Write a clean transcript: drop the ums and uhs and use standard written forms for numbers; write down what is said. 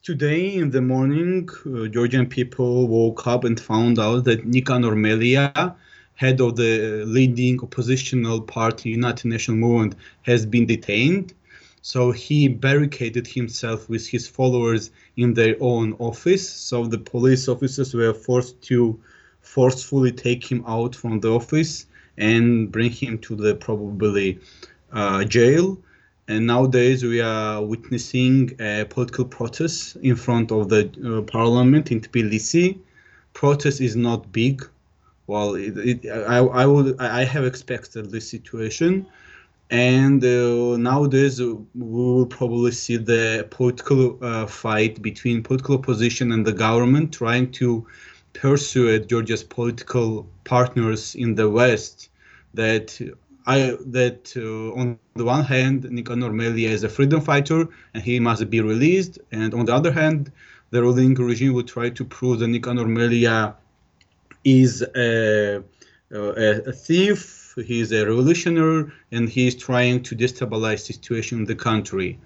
Today in the morning, Georgian people woke up and found out that Nicanor Melia, head of the leading oppositional party United National Movement, has been detained. So he barricaded himself with his followers in their own office. So the police officers were forced to forcefully take him out from the office and bring him to the probably jail. And nowadays we are witnessing a political protest in front of the parliament in Tbilisi. Protest is not big. Well, I have expected this situation, and nowadays we will probably see the political fight between political opposition and the government trying to persuade Georgia's political partners in the West that on the one hand, Nicanor Melia is a freedom fighter and he must be released, and on the other hand, the ruling regime will try to prove that Nicanor Melia is a thief, he is a revolutionary, and he is trying to destabilize the situation in the country.